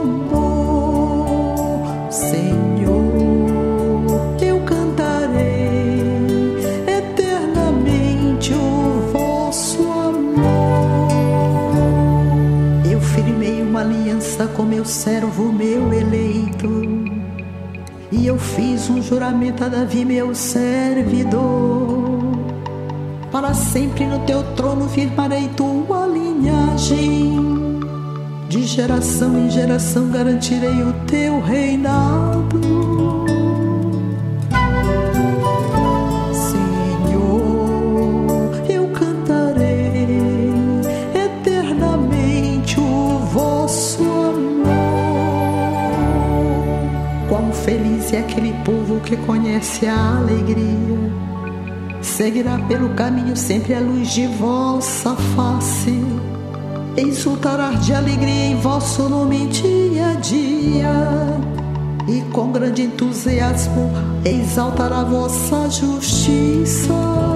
amor, Senhor. Eu cantarei eternamente o vosso amor. Eu firmei uma aliança com meu servo, meu eleito, e eu fiz um juramento a Davi, meu servidor. Para sempre no teu trono firmarei tua linhagem, de geração em geração garantirei o teu reinado. Senhor, eu cantarei eternamente o vosso amor. Quão feliz é aquele povo que conhece a alegria, seguirá pelo caminho sempre a luz de vossa face, exultará de alegria em vosso nome dia a dia, e com grande entusiasmo exaltará vossa justiça.